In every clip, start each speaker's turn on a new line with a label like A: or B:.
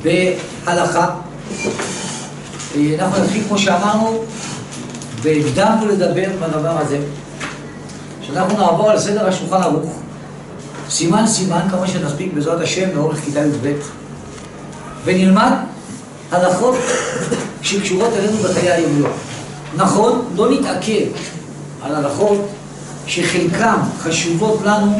A: בהלכה. אנחנו נתחיל כמו שאמרנו, והקדמנו לדבר בדבר הזה, שאנחנו נעבור על סדר השולחן ערוך, סימן סימן, כמה שנספיק בעזרת השם לאורך כיתה י"ב, ונלמד הלכות שקשורות אלינו בחיי היום-יום. נכון, לא נתעכב על הלכות שחלקם חשובות לנו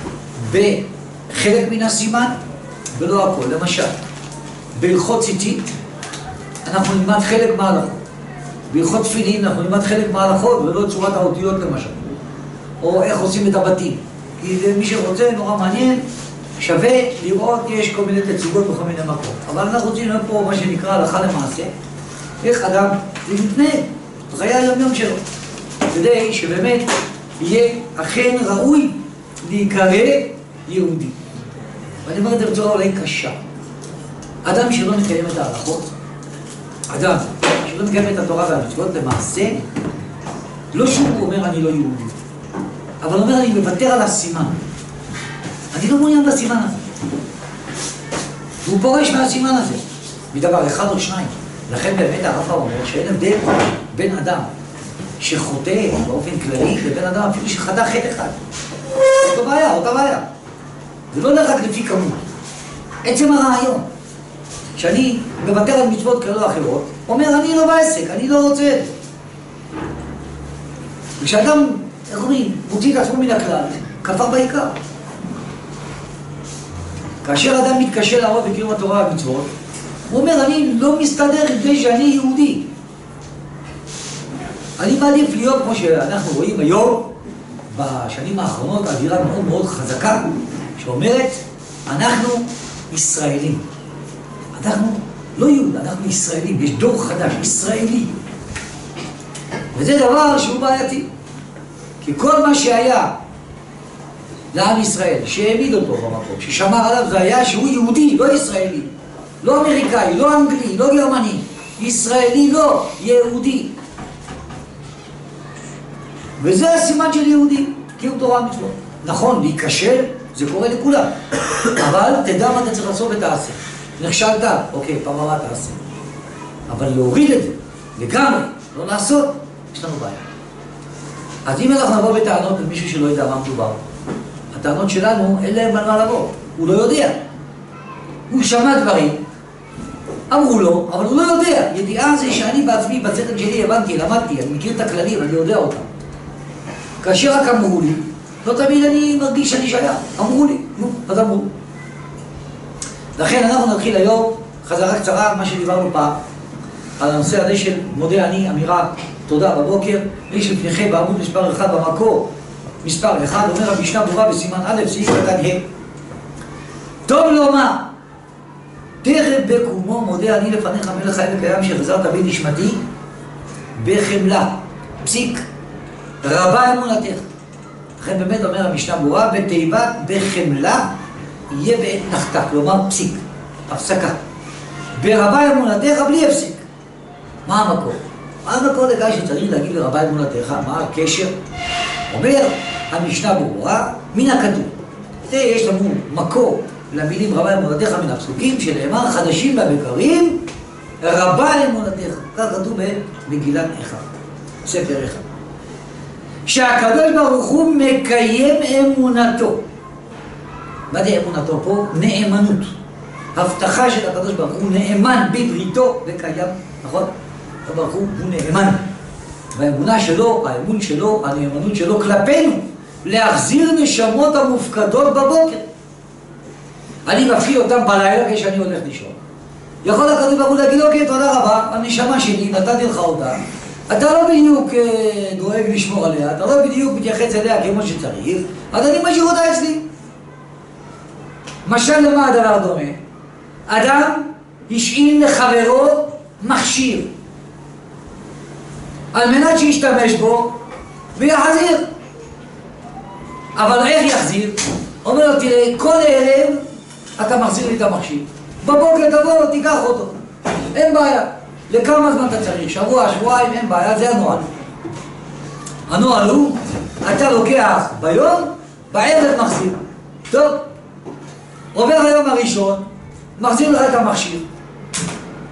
A: בחלק מן הסימן ולא הכל. למשל, בהלכות ציצית אנחנו נלמד חלק מההלכות, בהלכות תפילין אנחנו נלמד חלק מההלכות ולא צורת האותיות למשל, או איך עושים את הבתים, כי מי שרוצה נורא מעניין, שווה לראות, יש כל מיני תצוגות בכל מיני מקום, אבל אנחנו רוצים לראות פה מה שנקרא הלכה למעשה, איך אדם מתנהג בחיי היום-יום שלו, כדי שבאמת יהיה אכן ראוי להיקרא יהודי. ואני אומר את זה בצורה אולי קשה. אדם שלא מקיים את ההלכות, אדם שלא מקיים את התורה והמצוות, למעשה, לא שהוא אומר אני לא יהודי, אבל הוא אומר אני מוותר על הסימן. אני לא מעוניין בסימן הזה. והוא פורש מהסימן הזה, מדבר אחד או שניים. לכן באמת הרב אומר שאין הבדל בין אדם שחוטא באופן כללי לבין אדם אפילו שחטא חטא אחד. אותה בעיה. זה לא רק לפי כמות. עצם הרעיון שאני מוותר על מצוות כאלו אחרות, אומר אני לא בעסק, אני לא רוצה את זה. וכשאדם, איך אומרים, מוציא את עצמו מן הכלל, כפר בעיקר. כאשר אדם מתקשה לעמוד בקיום התורה והמצוות, הוא אומר אני לא מסתדר לפני שאני יהודי. אני מעדיף להיות כמו שאנחנו רואים היום, בשנים האחרונות, אווירה מאוד מאוד חזקה, שאומרת, אנחנו ישראלים. אנחנו לא יהוד, אנחנו ישראלים. יש דור חדש, ישראלי. וזה דבר שהוא בעייתי. כי כל מה שהיה לעם ישראל, שהעמיד אותו במקום, ששמר עליו, זה היה שהוא יהודי, לא ישראלי. לא אמריקאי, לא אנגלי, לא גרמני. ישראלי לא, יהודי. וזה הסימן של יהודי, קיום תורה ומצוות. נכון, להיכשל, זה קורה לכולם. אבל תדע מה אתה צריך לעשות ותעשה. נכשלת, אוקיי, פעם הבאה תעשה. אבל להוריד את זה, לגמרי, לא לעשות, יש לנו בעיה. אז אם אנחנו נבוא בטענות למישהו שלא יודע מה מדובר, הטענות שלנו, אין להם על מה לבוא. הוא לא יודע. הוא שמע דברים, אמרו לו, אבל הוא לא יודע. ידיעה זה שאני בעצמי, בצדק שלי, הבנתי, למדתי, אני מכיר את הכללים, אני יודע אותם. כאשר רק אמרו לי, לא תמיד אני מרגיש שאני שייך. אמרו לי, אז אמרו. לכן אנחנו נתחיל היום חזרה קצרה על מה שדיברנו פעם, על הנושא הזה של מודה אני, אמירה תודה בבוקר, יש לפניכם בעמוד מספר 1 במקור, מספר 1, אומר המשנה ברורה בסימן א', סעיף קטן ה'. טוב לומר, תכף בקומו מודה אני לפניך מלך חיים וקיים שחזרת בי נשמתי בחמלה, פסיק, רבה אמונתך. לכן באמת אומר המשנה ברורה, בתיבת בחמלה יהיה בעת נחתה, כלומר פסיק, הפסקה. ברבה אמונתך בלי הפסיק. מה המקור? מה המקור לגבי שצריך להגיד לרבה אמונתך? מה הקשר? אומר המשנה ברורה, מן הכתוב. יש לנו מקור למילים רבה אמונתך מן הפסוקים שנאמר חדשים והבקרים, רבה אמונתך. כך כתוב במגילת איכה, ספר איכה. שהקדוש ברוך הוא מקיים אמונתו. מה זה אמונתו פה? נאמנות. הבטחה של הקדוש ברוך הוא נאמן בבריתו וקיים, נכון? הקדוש ברוך הוא נאמן. והאמונה שלו, האמון שלו, הנאמנות שלו כלפינו, להחזיר נשמות המופקדות בבוקר. אני מפחיד אותם בלילה כשאני הולך לישון. יכול הקדוש ברוך הוא להגיד, אוקיי, תודה רבה, הנשמה שלי, נתתי לך אותה. אתה לא בדיוק דואג לשמור עליה, אתה לא בדיוק מתייחס אליה כמו שצריך, אז אני משאיר אותה אצלי. משל למה הדבר דומה? אדם השאיל לחברו מכשיר על מנת שישתמש בו ויחזיר. אבל איך יחזיר? אומר לו, תראה, כל ערב אתה מחזיר לי את המכשיר, בבוקר תבוא תיקח אותו, אין בעיה. לכמה זמן אתה צריך? שבוע, שבועיים, אין בעיה, זה הנוהל. הנוהל הוא, אתה לוקח ביום, בערב מחזיר. טוב, עובר היום הראשון, מחזיר לך את המכשיר.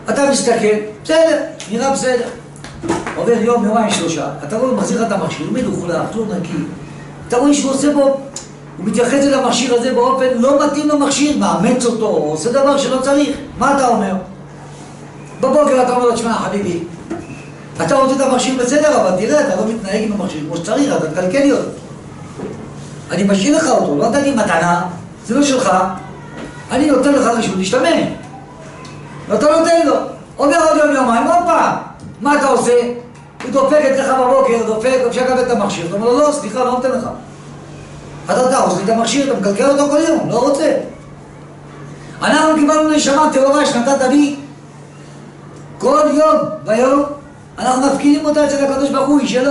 A: אתה מסתכל, בסדר, נראה בסדר. עובר יום, יומיים, שלושה, אתה רואה, מחזיר את המכשיר, מלוכלך, לא נקי. אתה רואה שהוא עושה בו, הוא מתייחס אל המכשיר הזה באופן לא מתאים למכשיר, מאמץ אותו, עושה דבר שלא צריך. מה אתה אומר? בבוקר אתה אומר לו, תשמע, חביבי, אתה רוצה את המכשיר בסדר, אבל תראה, אתה לא מתנהג עם המכשיר כמו שצריך, אתה תקלקל לי אותו. אני משאיר לך אותו, לא נתן לי מתנה, זה לא שלך, אני נותן לך רשות להשתמש. ואתה נותן לו, עובר עוד יום יומיים, עוד פעם. מה אתה עושה? הוא דופק את לך בבוקר, דופק, אפשר את המכשיר, אתה אומר לו, לא, סליחה, לא נותן לך. אתה עושה את המכשיר, אתה מקלקל אותו כל יום, לא רוצה. אנחנו קיבלנו נשמה טהורה שנתת לי כל יום ביום, אנחנו מפקידים אותה אצל הקדוש ברוך הוא, היא שלו.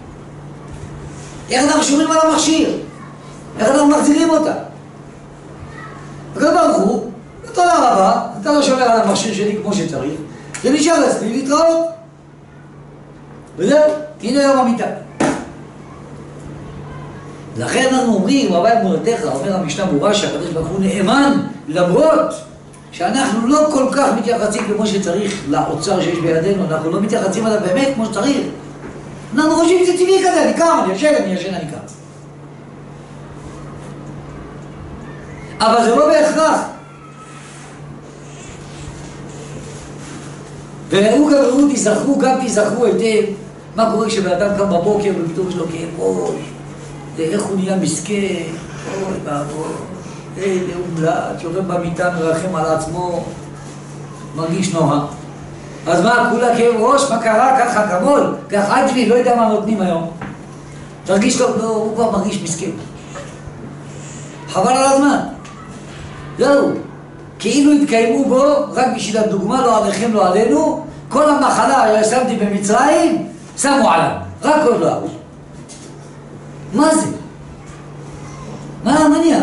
A: איך אנחנו שומרים על המכשיר? איך אנחנו מחזירים אותה? הקדוש ברוך הוא, תודה רבה, אתה לא שומר על המכשיר שלי כמו שצריך, זה נשאר אצלי להתראות. וזהו, הנה יום המיטה. לכן אנחנו אומרים, רבי אמונתך, אומר המשנה ברורה שהקדוש ברוך הוא נאמן, למרות שאנחנו לא כל כך מתייחסים כמו שצריך לאוצר שיש בידינו, אנחנו לא מתייחסים עליו באמת כמו שצריך. אנחנו חושבים שזה טבעי כזה, אני קם, אני ישן, אני קם. אבל זה לא בהכרח. וראו גם ראו, תזכרו, גם תזכרו היטב מה קורה כשבאדם קם בבוקר ופתאום יש לו כאב ראש, איך הוא נהיה מסכן, אוי ואבוי, איזה אומלץ, יורד במיטה, מרחם על עצמו, מרגיש נורא. אז מה, כולה כאב ראש? מה קרה? ככה כמול, ככה עד לי, לא יודע מה נותנים היום. תרגיש טוב, לא, הוא כבר מרגיש מסכן. חבל על הזמן. זהו, כאילו התקיימו בו, רק בשביל הדוגמה, לא עליכם, לא עלינו, כל המחלה ששמתי במצרים, שמו עליו, רק עוד לא. מה זה? מה המניע?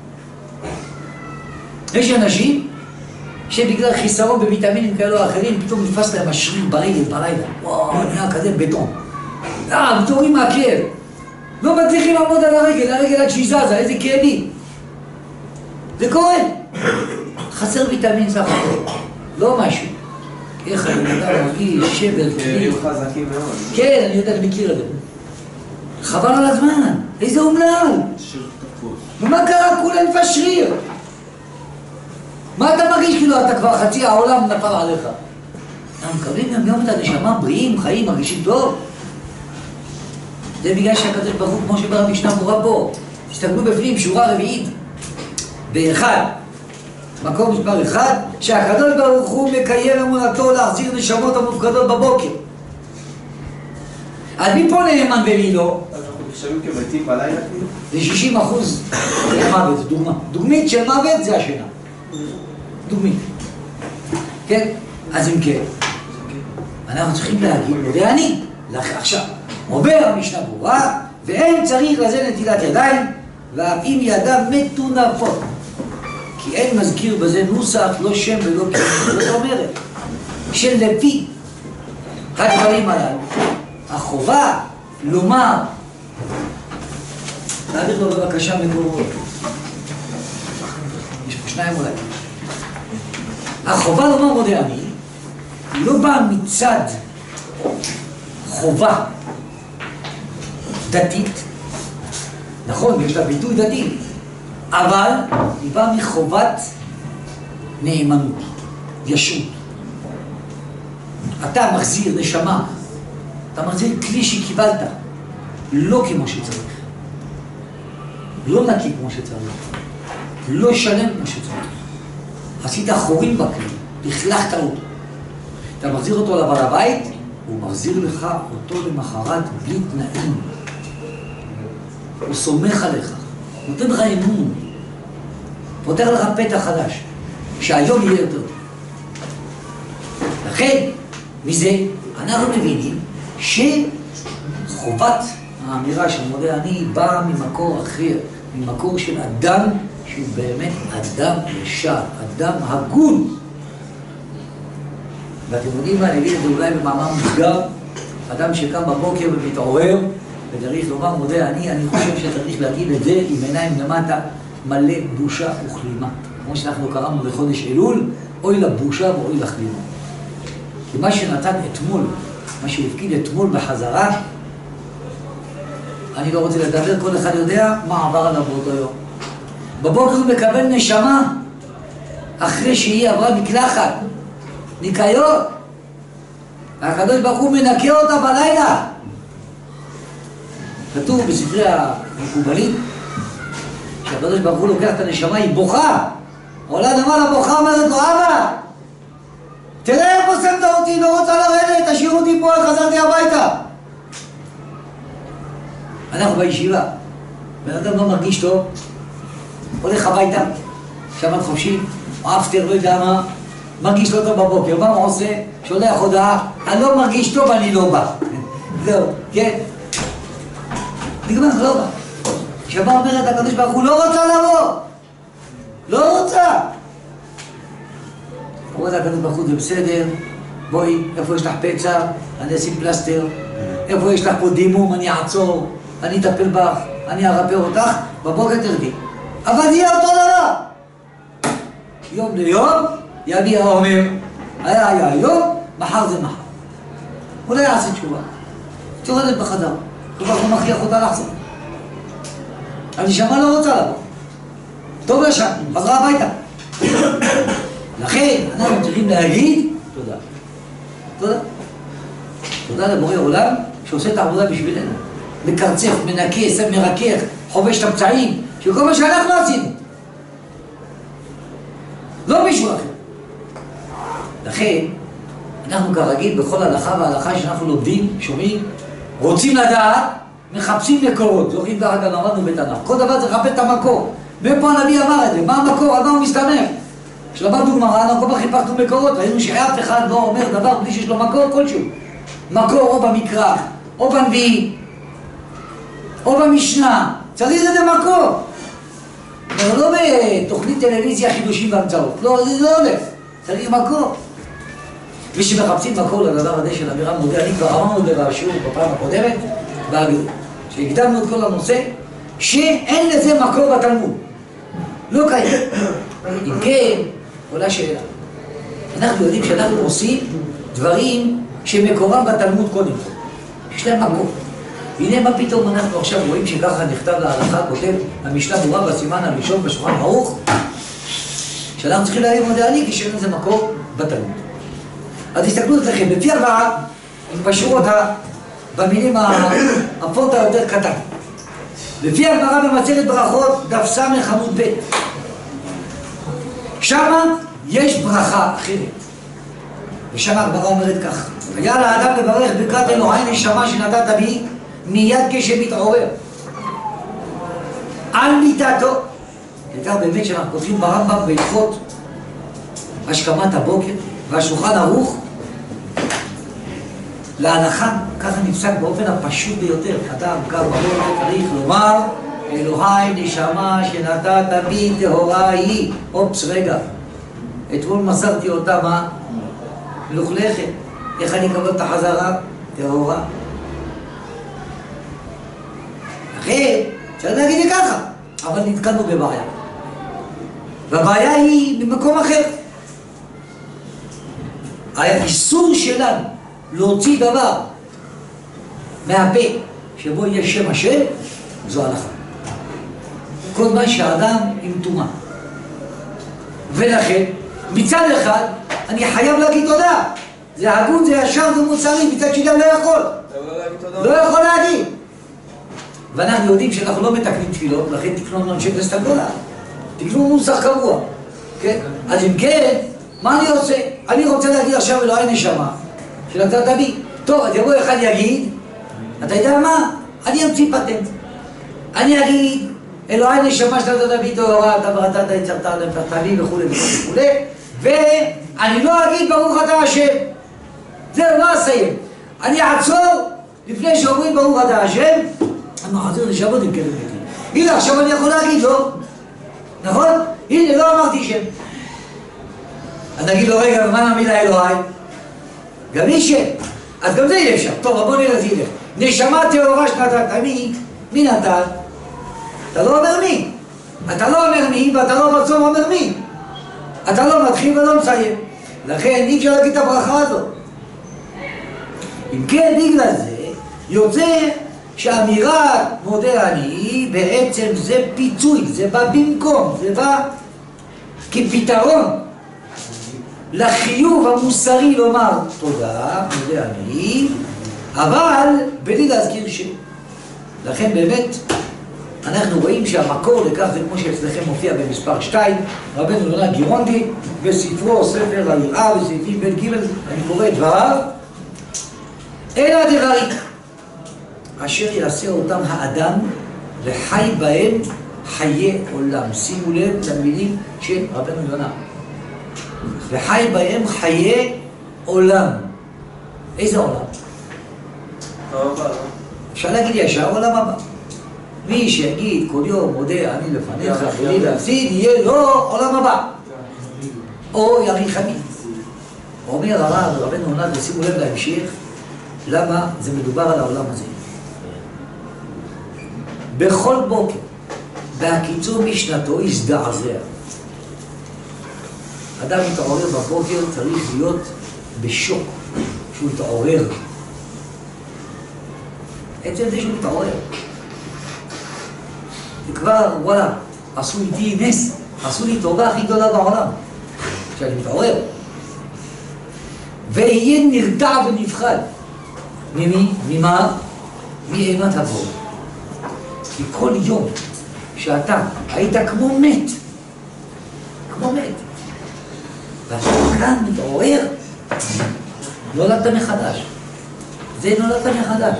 A: יש אנשים שבגלל חיסרון בוויטמינים כאלו או אחרים, פתאום נתפס להם השריר ברגל, בלילה. וואו, נהיה כזה בטון. מתעוררים מהכאב. לא מצליחים לעמוד על הרגל עד שהיא זזה, איזה כאבים. זה קורה. חסר ויטמין סך הכל. לא משהו. איך אני יודע מרגיש שבר כלי.
B: הם חזקים מאוד.
A: כן, אני יודע, אני מכיר את זה. חבל על הזמן. איזה אומלל. ומה קרה? כולה נפש שריר. מה אתה מרגיש כאילו אתה כבר חצי העולם נפל עליך? אנחנו מקבלים יום את הנשמה בריאים, חיים, מרגישים טוב. זה בגלל שהקדוש ברוך הוא, כמו שבא המשנה ברורה פה, תסתכלו בפנים, שורה רביעית, באחד, מקום מספר אחד, שהקדוש ברוך הוא מקיים אמונתו להחזיר נשמות המופקדות בבוקר. אז מי פה נאמן ומי לא?
B: אז אנחנו נחשבים כמתים בלילה כאילו?
A: זה 60% זה מוות, זה דוגמה. דוגמית של מוות זה השינה. דוגמית. כן? אז אם כן, אנחנו צריכים להגיד, מודה אני, עכשיו, עובר המשנה ברורה, ואין צריך לזה נטילת ידיים, ואף אם ידיו מטונפות. כי אין מזכיר בזה נוסח, לא שם ולא כאילו. זאת אומרת, שלפי הדברים הללו, החובה לומר, תעביר לו בבקשה מקורות. יש פה שניים אולי. החובה לומר מודה אני, היא לא באה מצד חובה דתית, נכון, יש לה ביטוי דתי, אבל היא באה מחובת נאמנות, ישות. אתה מחזיר נשמה, אתה מחזיר כלי שקיבלת, לא כמו שצריך, לא נקי כמו שצריך, לא שלם כמו שצריך. עשית חורים בכלי, הכלכת אותו. אתה מחזיר אותו לבעל הבית, הוא מחזיר לך אותו למחרת בלי תנאים. הוא סומך עליך, נותן לך אמון, פותח לך פתח חדש, שהיום יהיה יותר טוב. לכן, מזה אנחנו מבינים שחובת האמירה של מודה אני באה ממקור אחר, ממקור של אדם שהוא באמת אדם ישר, אדם הגון. ואתם יודעים מה, אני אגיד את זה אולי במאמר מוסגר, אדם שקם בבוקר ומתעורר וצריך לומר מודה אני חושב שצריך להגיד את זה עם עיניים למטה, מלא בושה וכלימה. כמו שאנחנו קראנו בחודש אלול, אוי לבושה ואוי לכלימה. כי מה שנתן אתמול, מה שהפקיד אתמול בחזרה, אני לא רוצה לדבר, כל אחד יודע מה עבר עליו באותו יום. בבוקר הוא מקבל נשמה, אחרי שהיא עברה מקלחת, ניקיון. והקדוש ברוך הוא מנקה אותה בלילה. כתוב בספרי המקובלים, שהקדוש ברוך הוא לוקח את הנשמה, היא בוכה. עולה למעלה בוכה, אומרת לו, אבא, תראה איפה שמת אותי, לא רוצה לרדת, תשאיר אותי פה, חזרתי הביתה. אנחנו בישיבה, בן אדם לא מרגיש טוב, הולך הביתה, שבת חופשי, אפטר, לא יודע מה, מרגיש לא טוב בבוקר, מה הוא עושה? שולח הודעה, אני לא מרגיש טוב, אני לא בא. זהו, כן? נגמר, לא בא. שבת אומרת, הקדוש ברוך הוא לא רוצה לבוא, לא רוצה. אומרת הקדוש ברוך הוא, זה בסדר, בואי, איפה יש לך פצע, אני אשים פלסטר, איפה יש לך פה דימום, אני אעצור, אני אטפל בך, אני ארפא אותך, בבוקר תרדי. אבל יהיה אותו דבר. יום ליום יביא העומר, היה היום, מחר זה מחר. הוא לא יעשה תשובה. תורדת בחדר, כבר הוא מכריח אותה לחזור. הנשמה לא רוצה לבוא. טוב לשם, חזרה הביתה. לכן אנחנו צריכים להגיד תודה. תודה. תודה לבורא עולם שעושה את העבודה בשבילנו. מקרצף, מנקה, מרכך, חובש את הפצעים, שכל מה שאנחנו עשינו. לא מישהו אחר. לכן, אנחנו כרגיל בכל הלכה וההלכה שאנחנו לומדים, שומעים, רוצים לדעת, מחפשים מקורות. זוכרים ככה גם למדנו בתנ"ך. כל דבר צריך לחפש את המקור. ופה הנביא אמר את זה, מה המקור, על מה הוא מסתמך? כשלמדנו גמרא, אנחנו כל כך חיפשנו מקורות, ראינו שאף אחד לא אומר דבר בלי שיש לו מקור כלשהו. מקור או במקרא, או בנביא, או במשנה, צריך איזה מקור. לא בתוכנית טלוויזיה חידושים והמצאות, לא, זה לא הולך, צריך מקור. ושמחפשים מקור לדבר הזה של אמירה מודה, אני כבר אמרנו בשיעור בפעם הקודמת, שהקדמנו את כל הנושא, שאין לזה מקור בתלמוד. לא קיים. אם כן, עולה שאלה. אנחנו יודעים שאנחנו עושים דברים שמקורם בתלמוד קודם כל. יש להם מקור. הנה מה פתאום אנחנו עכשיו רואים שככה נכתב להלכה, כותב המשנה ברורה בסימן הראשון בשולחן ערוך, שאנחנו צריכים להגיד מודה אני כשאין לזה מקור בתלמוד. אז תסתכלו אצלכם, בפי ארבעה, בשורות במילים הפונט היותר קטן. לפי הגמרא במסכת ברכות, דף ס עמוד ב'. שמה יש ברכה אחרת. ושם הגמרא אומרת כך: היה לאדם לברך ברכת אלוהי נשמה שנתת בי מיד כשמתעורר על מיטתו. וכך באמת שאנחנו כותבים ברמב"ם בהלכות השכמת הבוקר והשולחן ערוך, להלכה, ככה נפסק באופן הפשוט ביותר. אדם קם בבוקר צריך לומר אלוהי נשמה שנתת בי טהורה היא. אופס, רגע, אתמול מסרתי אותה מה? מלוכלכת. איך אני אקבל את החזרה? טהורה. אחרי, אפשר להגיד לי ככה, אבל נתקלנו בבעיה. והבעיה היא במקום אחר. האיסור שלנו להוציא דבר מהפה שבו יש שם השם, זו הלכה. כל מה שהאדם עם טומאה. ולכן, מצד אחד, אני חייב להגיד תודה. זה הגון, זה ישר, זה מוסרי, מצד שני לא יכול. לא יכול להגיד. ואנחנו יודעים שאנחנו לא מתקנים תפילות, לכן תקנו לנו אנשי כנסת הגדולה. תקנו נוסח קבוע. כן? אז אם כן, מה אני עושה? אני רוצה להגיד עכשיו אלוהי נשמה שנתת בי. טוב, אז יבוא אחד יגיד, אתה יודע מה? אני אמציא פטנט. אני אגיד, אלוהי נשמה שנתת בי טהורה, אתה בראתת יצרת נתת לי וכו' וכו', ואני לא אגיד ברוך אתה השם. זהו, לא אסיים. אני אעצור לפני שאומרים ברוך אתה השם, אני מחזיר לשבות עם כלב ביתי. הנה, עכשיו אני יכול להגיד לו, נכון? הנה, לא אמרתי שם. אז נגיד לו, רגע, מה המילה אלוהי? גם מי שם. אז גם זה יהיה אפשר. טוב, בוא נראה זה ילך. נשמה טהורה שנתת, מי נתן? אתה לא אומר מי. אתה לא אומר מי, ואתה לא בסוף אומר מי. אתה לא מתחיל ולא מסיים. לכן אי אפשר להגיד את הברכה הזאת. אם כן, בגלל זה, יוצא שהאמירה מודה אני בעצם זה פיצוי, זה בא במקום, זה בא כפתרון לחיוב המוסרי לומר תודה, מודה אני, אבל בלי להזכיר שם. לכן באמת אנחנו רואים שהמקור לכך זה כמו שאצלכם מופיע במספר 2, רבנו יונה גירונדי בספרו ספר היראה בסעיפים ב' ג', אני קורא את דבריו, אלא דברי אשר יעשה אותם האדם וחי בהם חיי עולם. שימו לב למילים של רבנו יונה, וחי בהם חיי עולם. איזה עולם? אפשר להגיד ישר עולם הבא. מי שיגיד כל יום מודה אני לפניך בלי להפסיד, יהיה לו עולם הבא או יאריך ימים. אומר הרב רבנו יונה, ושימו לב להמשך למה זה מדובר על העולם הזה. בכל בוקר בהקיצור משנתו יזדעזע. אדם מתעורר בבוקר צריך להיות בשוק שהוא מתעורר. עצם זה שהוא מתעורר זה כבר וואלה, עשו איתי נס, עשו לי טובה הכי גדולה בעולם שאני מתעורר ויהיה נרתע ונפחד. ממי? ממה? מאימת הבור. כי כל יום שאתה היית כמו מת ואתה כאן מתעורר, נולדת מחדש. זה נולדת מחדש.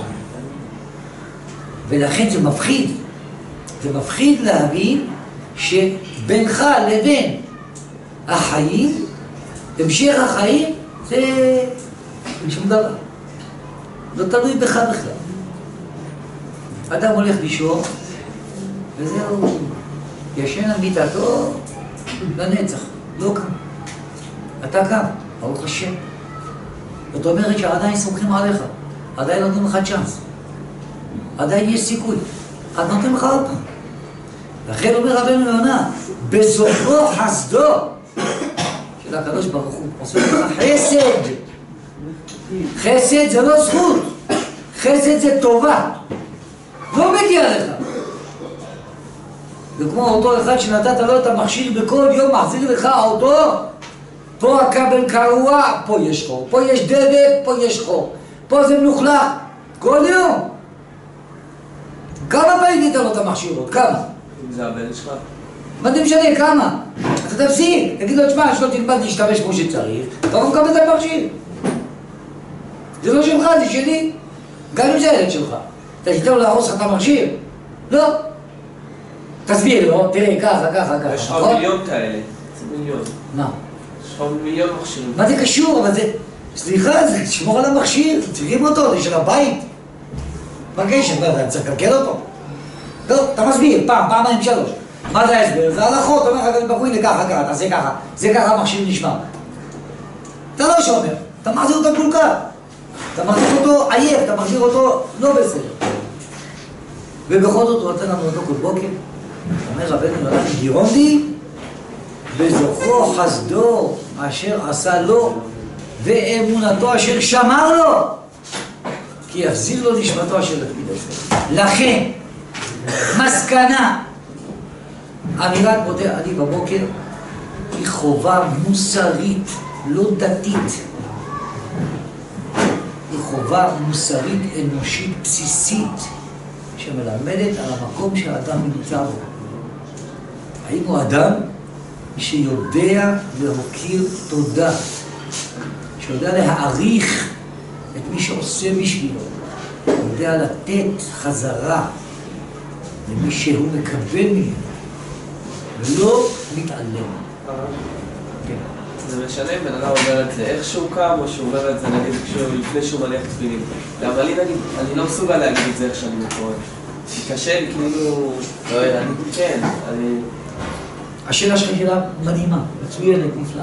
A: ולכן זה מפחיד להבין שבינך לבין החיים, המשך החיים, זה שום דבר. לא תלוי בך בכלל. אדם הולך לישון, וזהו, ישן על מיטתו לנצח, לא קם. אתה קם, ברוך השם. זאת אומרת שעדיין סומכים עליך, עדיין נותנים לך צ'אנס, עדיין יש סיכוי, עד נותנים לך עוד פעם. לכן אומר רבנו יונה, בסופו חסדו של הקדוש ברוך הוא, עושה לך חסד. חסד זה לא זכות, חסד זה טובה, לא מגיע לך. וכמו אותו אחד שנתת לו את המכשיר בכל יום מחזיר לך אותו, פה הכבל קרוע, פה יש חור, פה יש דבק, פה יש חור, פה זה מלוכלך, כל יום. כמה פעמים ניתן לו את המכשיר עוד? כמה?
B: אם זה הבן שלך?
A: מה זה משנה? כמה? אתה תפסיק, תגיד לו, תשמע, שלא תלמד להשתמש כמו שצריך, אתה לא מקבל את המכשיר. זה לא שלך, זה שלי. גם אם זה הילד שלך. אתה תיתן לו להרוס לך את המכשיר? לא. תסביר לו, תראה, ככה.
B: יש לך מיליון כאלה. זה מיליון.
A: מה?
B: יש לך מיליון מכשירים. מה
A: זה קשור? אבל זה... סליחה, זה תשמור על המכשיר, תראים אותו, זה של הבית. מרגיש, אתה צריך לקלקל אותו. לא, אתה מסביר, פעמיים, 3. מה זה ההסבר? זה הלכות, אומר לך, בואי ככה, תעשה ככה. זה ככה המכשיר נשמע. אתה לא שומר, אתה מחזיר אותו מקולקל. אתה מחזיר אותו עייף, אתה מחזיר אותו לא בסדר. ובכל זאת הוא נותן לנו אותו כל בוקר. אומר רבנו יונה גירונדי, בזוכו חסדו אשר עשה לו ואמונתו אשר שמר לו, כי יחזיר לו נשמתו אשר הקפיד עשה. לכן מסקנה, אמירת מודה אני בבוקר היא חובה מוסרית, לא דתית. היא חובה מוסרית אנושית בסיסית שמלמדת על המקום שהאדם נמצא בו. האם הוא אדם שיודע להוקיר תודה, שיודע להעריך את מי שעושה בשבילו, יודע לתת חזרה למי שהוא מקבל ממנו ולא מתעלם. כן.
B: זה משנה אם בן אדם אומר את זה איך שהוא קם או שהוא אומר את זה נגיד לפני שהוא מניח תפילין. אבל לי נגיד, אני לא מסוגל להגיד את זה איך שאני מתקורא. קשה לי כאילו, לא יודע, אני כן,
A: השאלה שלך שאלה מדהימה, מצוינת, נפלאה.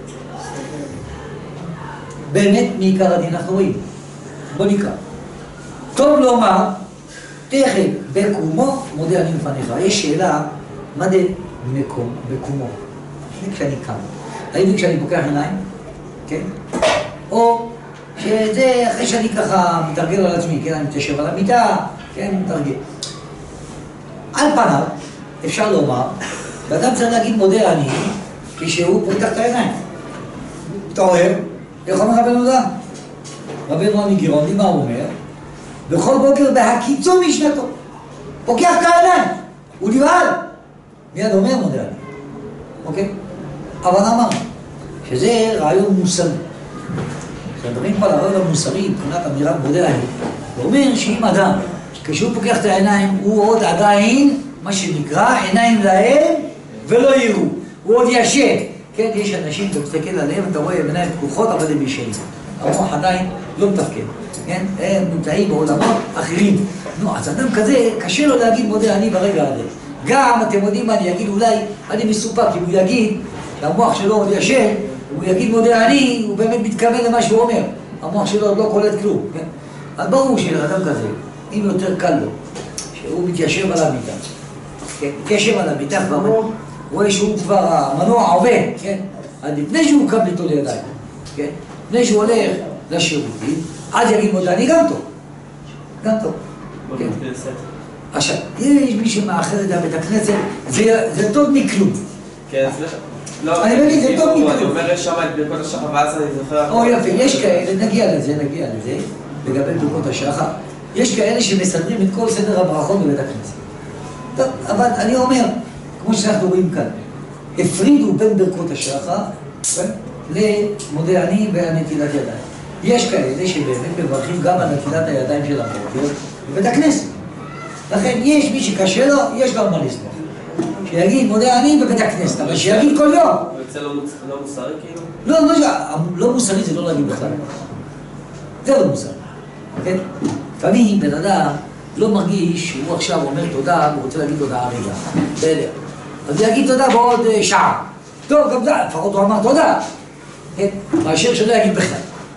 A: באמת מעיקר הדין אנחנו רואים. בוא נקרא. טוב לומר, תכף בקומו מודה אני לפניך. יש שאלה, מה זה מקום, בקומו? זה כשאני קם. האם זה כשאני פוקח עיניים? כן? או שזה אחרי שאני ככה מתרגל על עצמי, כן, אני מתיישב על המיטה, כן, מתרגל. על פניו, אפשר לומר, ואדם צריך להגיד מודה אני, כשהוא פותח את העיניים. אתה אוהב, איך אומר רבנו יהודה? רבנו מגירעוני, מה הוא אומר? בכל בוקר בהקיצו משנתו, פוקח את העיניים, הוא נבהל. מיד אומר מודה אני, אוקיי? אבל אמר, שזה רעיון מוסרי. כשמדברים פה על הרעיון המוסרי, מבחינת אמירת מודה אני, הוא אומר שאם אדם, כשהוא פוקח את העיניים, הוא עוד עדיין, מה שנקרא, עיניים להם ולא יראו. הוא עוד ישן. כן, יש אנשים, אתה מסתכל עליהם, אתה רואה עיניים פקוחות, אבל הם ישנים. המוח עדיין לא מתפקד. כן? הם נמצאים בעולמות אחרים. נו, אז אדם כזה, קשה לו להגיד מודה אני ברגע הזה. גם, אתם יודעים מה, אני אגיד אולי, אני מסופק, אם הוא יגיד שהמוח שלו עוד ישן, הוא יגיד מודה אני, הוא באמת מתכוון למה שהוא אומר. המוח שלו עוד לא קולט כלום. כן? אז ברור שלאדם כזה, אם יותר קל לו, שהוא מתיישב על המיטה. כן? מתיישב על המיטה, הוא רואה שהוא כבר, המנוע עובד, כן? אז לפני שהוא קם ליטול ידיים, כן? לפני שהוא הולך לשירותים, אז יגיד מודה אני גם טוב. גם טוב. כן? עכשיו, יש מי שמאחר את בית הכנסת, זה טוב מכלום.
B: כן, סליחה. לא,
A: אני מבין, זה טוב מכלום.
B: אני אומר שם את ברכות השחר, ואז אני זוכר...
A: או יפה, יש כאלה, נגיע לזה, לגבי ברכות השחר. יש כאלה שמסדרים את כל סדר הברכות בבית הכנסת. טוב, אבל אני אומר, כמו שאנחנו רואים כאן, הפרידו בין ברכות השחר למודה אני והנטילת ידיים. יש כאלה שבאמת מברכים גם על נטילת הידיים של הבוקר בבית הכנסת. לכן יש מי שקשה לו, יש לו מה לסמוך. שיגיד מודה אני בבית הכנסת, אבל שיגיד כל יום.
B: וזה לא מוסרי כאילו?
A: לא מוסרי זה לא להגיד בכלל. זה לא מוסרי. כן? לפעמים בן אדם לא מרגיש שהוא עכשיו אומר תודה והוא רוצה להגיד תודה הרגע. בסדר. אז הוא יגיד תודה בעוד שעה. טוב, גם זה, לפחות הוא אמר תודה. כן? מאשר שלא יגיד בכלל.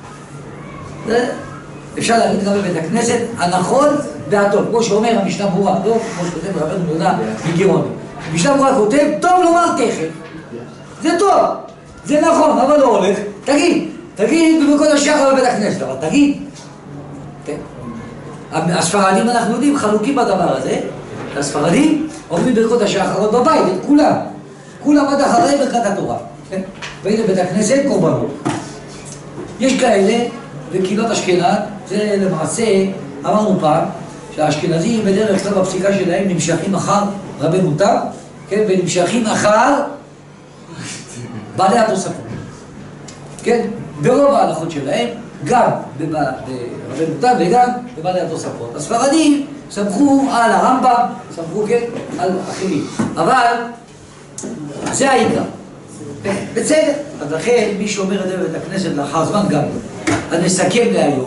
A: אפשר להגיד גם בבית הכנסת הנכון והטוב. כמו שאומר המשנה ברורה, לא כמו שכותב רבנו יהודה מגירעוני. המשנה ברורה כותב, טוב לומר תכף. זה טוב, זה נכון, אבל לא הולך. תגיד בברכות השחר בבית הכנסת, אבל תגיד. כן? הספרדים אנחנו יודעים חלוקים בדבר הזה. הספרדים אומרים ברכות השחר בבית, את כולם. כולם עד אחרי ברכת התורה. כן? והנה בית הכנסת קורבנות. יש כאלה בקהילות אשכנז, זה למעשה, אמרנו פעם, שהאשכנזים בדרך כלל בפסיקה שלהם נמשכים אחר רבנו תם, כן? ונמשכים אחר בעלי התוספות. כן? ברוב ההלכות שלהם, גם ברבנו תם וגם בבעלי התוספות. הספרדים סמכו על הרמב"ם, סמכו כן, על אחרים. אבל זה העיקר. בסדר. אז לכן מי שאומר את זה בבית הכנסת לאחר זמן גם. אז נסכם להיום.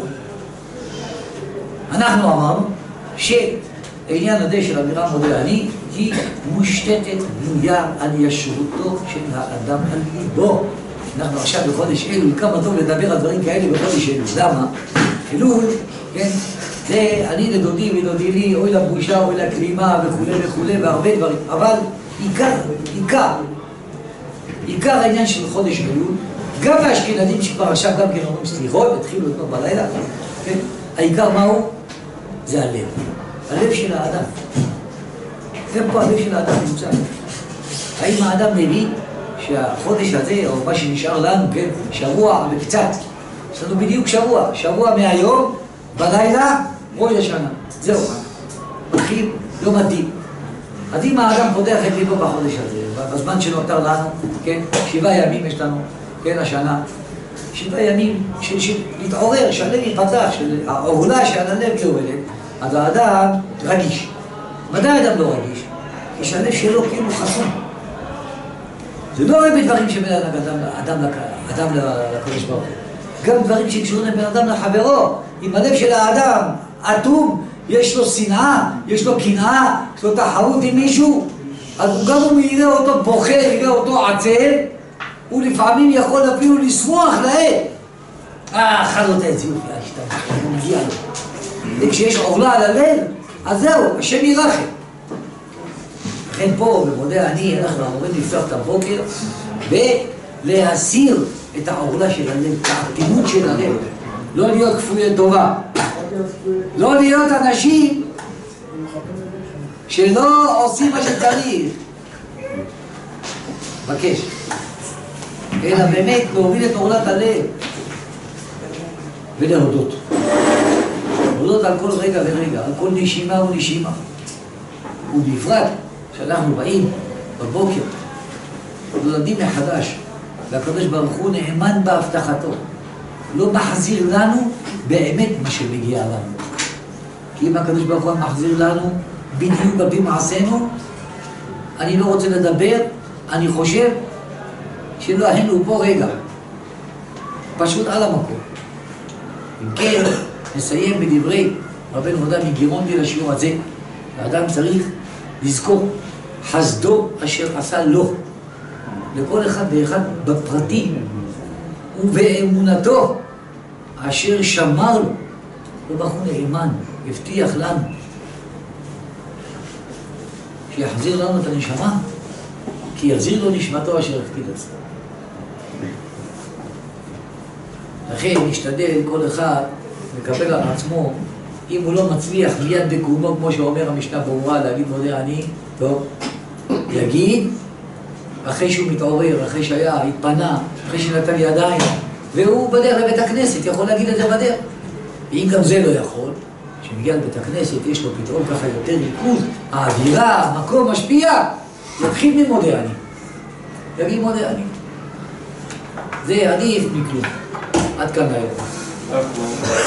A: אנחנו אמרנו שעניין הזה של אמירה מודה אני היא מושתתת בנויה על ישרותו של האדם על ליבו. אנחנו עכשיו בחודש אלול, כמה טוב לדבר על דברים כאלה בחודש אלול. למה? אלול, כן, זה אני לדודי ודודי לי, אוי לבושה, אוי לכלימה וכו' והרבה דברים. אבל עיקר העניין של חודש אלול, גם האשכנזים שכבר עכשיו גם כן אומרים סליחות, התחילו אתמול בלילה, כן? העיקר מהו? זה הלב. הלב של האדם. איפה הלב של האדם נמצא? האם האדם מבין שהחודש הזה, או מה שנשאר לנו, כן? שבוע וקצת. יש לנו בדיוק שבוע מהיום, בלילה, ראש השנה. זהו. מתחיל יום הדין. אז אם האדם פותח את ליבו בחודש הזה, בזמן שנותר לנו, כן? 7 ימים יש לנו. כן, השנה, 7 ימים של להתעורר, שהלב יפתח, העורלה שעל הלב יורדת, אז האדם רגיש. מתי האדם לא רגיש? כשהלב שלו כאילו חסום. זה לא רק בדברים שבין אדם לקודש ברוך הוא. גם דברים שקשורים בין אדם לחברו. אם הלב של האדם אטום, יש לו שנאה, יש לו קנאה, יש לו תחרות עם מישהו, אז גם הוא יראה אותו בוכה, יראה אותו עצל, הוא לפעמים יכול אפילו לשמוח להם. חלות העציב, הוא מגיע לו. וכשיש עורלה על הלב, אז זהו, השם ירחם. לכן פה, במודה אני, אנחנו אמורים לפתוח את הבוקר ולהסיר את העורלה של הלב, את האטימות של הלב. לא להיות כפויי טובה. לא להיות אנשים שלא עושים מה שצריך. מבקש. אלא באמת להוביל את עורלת הלב ולהודות. להודות על כל רגע ורגע, על כל נשימה ונשימה. ובפרט שאנחנו באים בבוקר, נולדים מחדש, והקדוש ברוך הוא נאמן בהבטחתו. לא מחזיר לנו באמת מה שמגיע לנו. כי אם הקדוש ברוך הוא מחזיר לנו בדיוק על פי מעשינו, אני לא רוצה לדבר, אני חושב שלא היינו פה רגע. פשוט על המקום. אם כן, נסיים בדברי רבנו יהודה מגירונדי לשיעור הזה. האדם צריך לזכור חסדו אשר עשה לו. לכל אחד ואחד בפרטים ובאמונתו אשר שמר לו. ובחור נאמן, הבטיח לנו שיחזיר לנו את הנשמה, כי יחזיר לו נשמתו אשר הפקיד אצלו. לכן נשתדל כל אחד לקבל על עצמו, אם הוא לא מצליח מיד בקומו, כמו שאומר המשנה ברורה, להגיד מודה אני, טוב, יגיד, אחרי שהוא מתעורר, אחרי שהיה, התפנה, אחרי שנתן ידיים, והוא בדרך לבית הכנסת, יכול להגיד את זה בדרך. ואם גם זה לא יכול, כשמגיע לבית הכנסת, יש לו פתאום ככה יותר ריכוז, האווירה, המקום משפיע, יתחיל ממודה אני. יגיד מודה אני. זה עדיף מכלום. עד כאן היום.